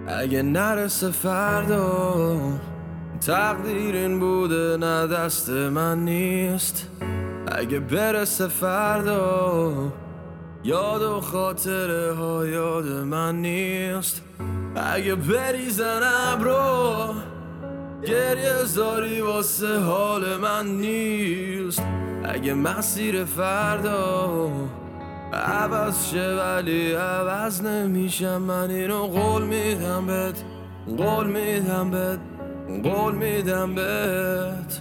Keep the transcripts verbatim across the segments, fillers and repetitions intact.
اگه نرسه فردا تقدیر این بوده نه دست من نیست. اگه برسه فردا یاد و خاطره ها یاد من نیست. اگه بریزن ابرو گریه زاری واسه حال من نیست. اگه مسیر فردا عوض شه ولی عوض نمیشم، من اینو قول میدم بهت، قول میدم بهت، قول میدم بهت.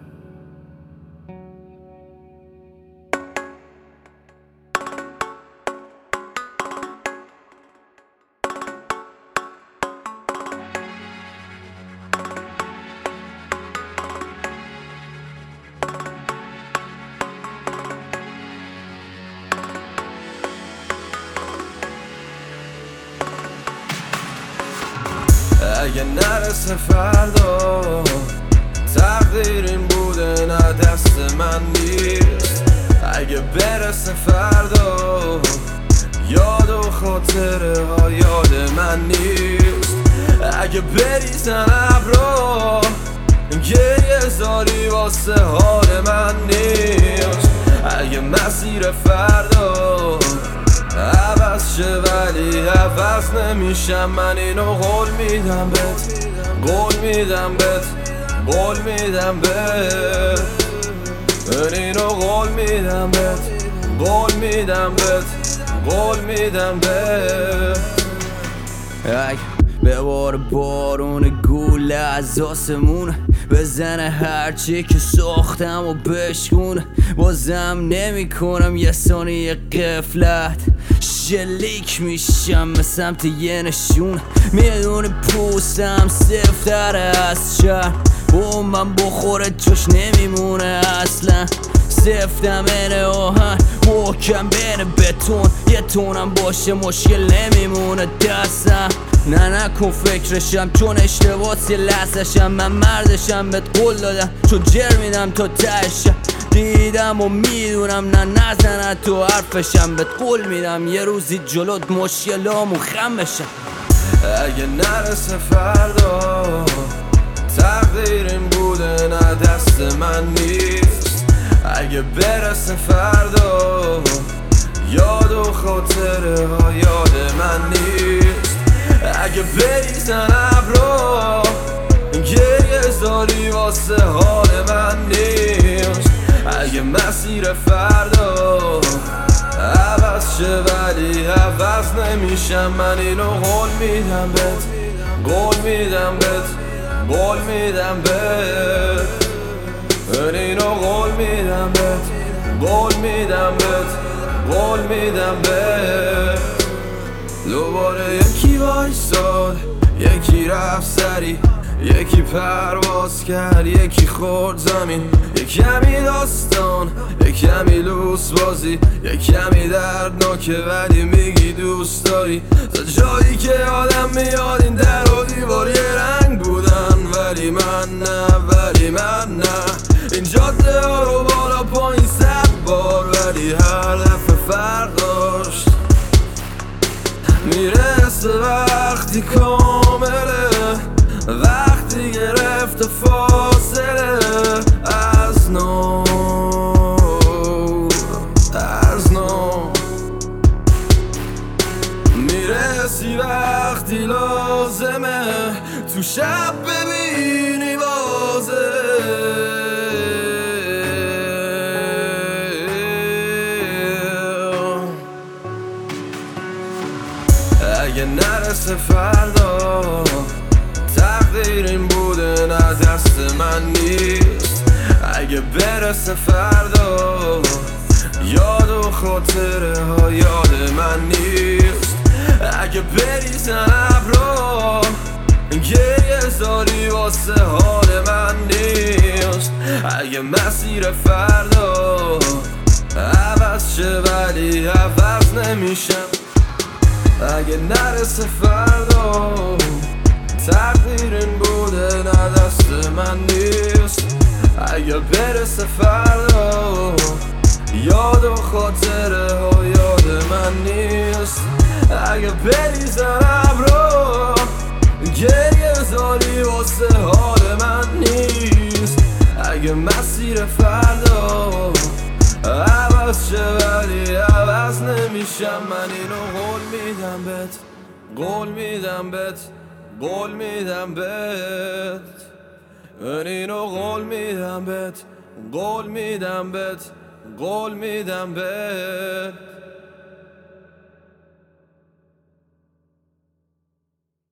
اگه نرسه فردا تقدیر این بوده نه دست من نیست. اگه برسه فردا یاد و خاطره ها یاد من نیست. اگه بریزن ابرو گریه زاری واسه حال من نیست. اگه مسیر فردا عوض شه ولی عوض نمیشم، من اینو قول میدم بهت، قول میدم بهت، قول میدم بهت. من اینو قول میدم بهت، قول میدم بهت، قول میدم بهت. ببار بارون گوله از آسمون بزنه هرچی که ساختم و بشکونه. بازم نمی کنم یه ثانیه غفلت، شلیک میشم به سمت یه نشون. میدونه پوستم سفتره از شهر، با من بخوره جوش نمیمونه اصلا. سفتم اینه آهن محکم بین بتون، یه تونم باشه مشکل نمیمونه دستم. نه نکن فکرشم چون اشتباس یه لحظشم، من مردشم بهت قول دادم چون جر میدم تا تهشم. دیدم و میدونم نه نزنه تو حرفشم، بهت قول میدم یه روزی جلوت مشکلامو خم بشم. اگه نرسه فردا تقدیر این بوده نه دست من نیست. اگه برسه فردا یاد و خاطره ها یاد من نیست. اگه بریزن ابرو گریه زاری واسه حال من نیست. اگه مسیر فردا عوض شه ولی عوض نمیشم، من اینو قول میدم بهت، قول میدم بهت، قول میدم بهت. من اینو قول میدم بهت، قول میدم بهت، قول میدم بهت. دوباره یکی وایساد، یکی رفت سری، یکی پرواز کرد، یکی خورد زمین. یک کمی داستان، یک کمی لوس بازی، یک کمی دردناکه ولی میگی دوست داری. تا جایی که آدم میاد این در و دیوار یه رنگ بودن، ولی من نه، ولی من نه. این جاده ها رو بالا پایین صد بار ولی هر دفعه فرق داشت. میرسه وقتی کامله، وقتی گرفت فاصله از نو، از نو. میرسی وقتی لازمه تو شب ببینی بازه. اگه نرسه فردا تقدیر این بوده نه دست من نیست. اگه برسه فردا یاد و خاطره ها یاد من نیست. اگه بریزن ابرو گریه زاری واسه حال من نیست. اگه مسیر فردا عوض شه ولی عوض نمیشم، اگه نرسه فردا تقدیر این بوده نه دست من نیست. اگه برسه فردا یاد و خاطره ها یاد من نیست. اگه بریزن ابرو گریه زاری واسه حال من نیست. اگه مسیر فردا عوض شه ولی عوض نمیشم، من اینو قول میدم بهت، قول میدم بهت، قول میدم بهت. من اینو قول میدم بهت، قول میدم بهت، قول میدم بهت.